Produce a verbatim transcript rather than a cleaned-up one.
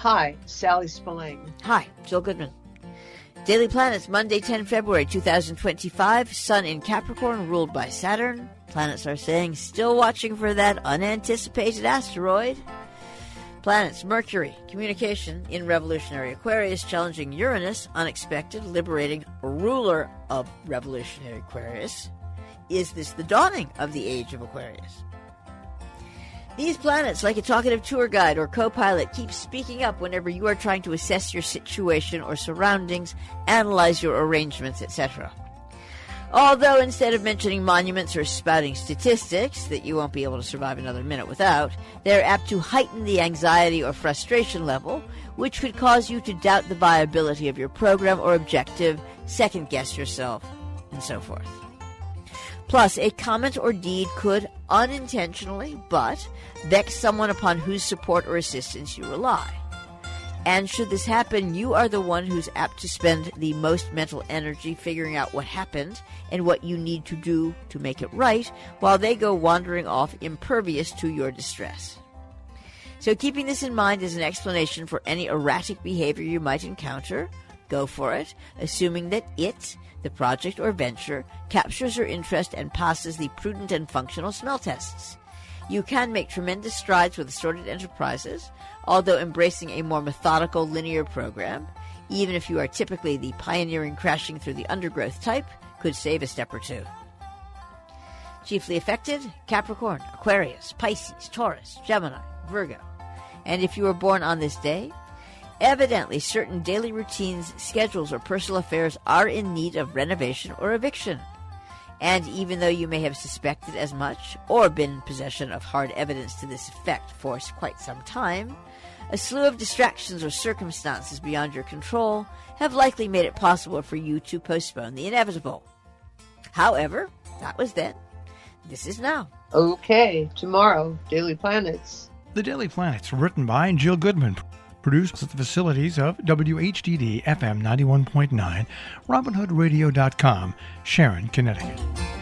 Hi, Sally Spillane. Hi, Jill Goodman. Daily Planets, Monday, the tenth of February, two thousand twenty-five. Sun in Capricorn, ruled by Saturn. Planets are saying, still watching for that unanticipated asteroid. Planets, Mercury, communication in Revolutionary Aquarius, challenging Uranus, unexpected, liberating, ruler of Revolutionary Aquarius. Is this the dawning of the age of Aquarius? These planets, like a talkative tour guide or co-pilot, keep speaking up whenever you are trying to assess your situation or surroundings, analyze your arrangements, et cetera. Although instead of mentioning monuments or spouting statistics that you won't be able to survive another minute without, they're apt to heighten the anxiety or frustration level, which could cause you to doubt the viability of your program or objective, second-guess yourself, and so forth. Plus, a comment or deed could unintentionally, but vex someone upon whose support or assistance you rely. And should this happen, you are the one who's apt to spend the most mental energy figuring out what happened and what you need to do to make it right, while they go wandering off impervious to your distress. So keeping this in mind as an explanation for any erratic behavior you might encounter, go for it, assuming that it, the project or venture, captures your interest and passes the prudent and functional smell tests. You can make tremendous strides with assorted enterprises, although embracing a more methodical, linear program, even if you are typically the pioneering, crashing through the undergrowth type, could save a step or two. Chiefly affected, Capricorn, Aquarius, Pisces, Taurus, Gemini, Virgo. And if you were born on this day, evidently certain daily routines, schedules, or personal affairs are in need of renovation or eviction. And even though you may have suspected as much, or been in possession of hard evidence to this effect for quite some time, a slew of distractions or circumstances beyond your control have likely made it possible for you to postpone the inevitable. However, that was then. This is now. Okay, tomorrow, Daily Planets. The Daily Planets, written by Jill Goodman. Produced at the facilities of W H D D F M ninety-one point nine, Robin Hood Radio dot com, Sharon, Connecticut.